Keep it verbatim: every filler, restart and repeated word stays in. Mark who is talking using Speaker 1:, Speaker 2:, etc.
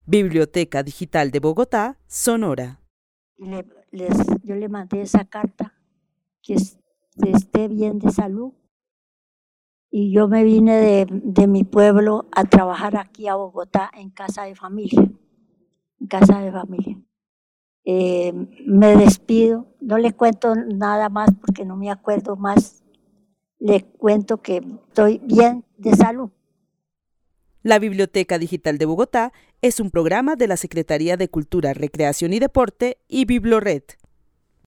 Speaker 1: Biblioteca Digital de Bogotá, Sonora.
Speaker 2: Le, les, yo le mandé esa carta, que, es, que esté bien de salud. Y yo me vine de, de mi pueblo a trabajar aquí a Bogotá en casa de familia. En casa de familia. Eh, me despido, no le cuento nada más porque no me acuerdo más. Le cuento que estoy bien de salud.
Speaker 1: La Biblioteca Digital de Bogotá es un programa de la Secretaría de Cultura, Recreación y Deporte y Biblored.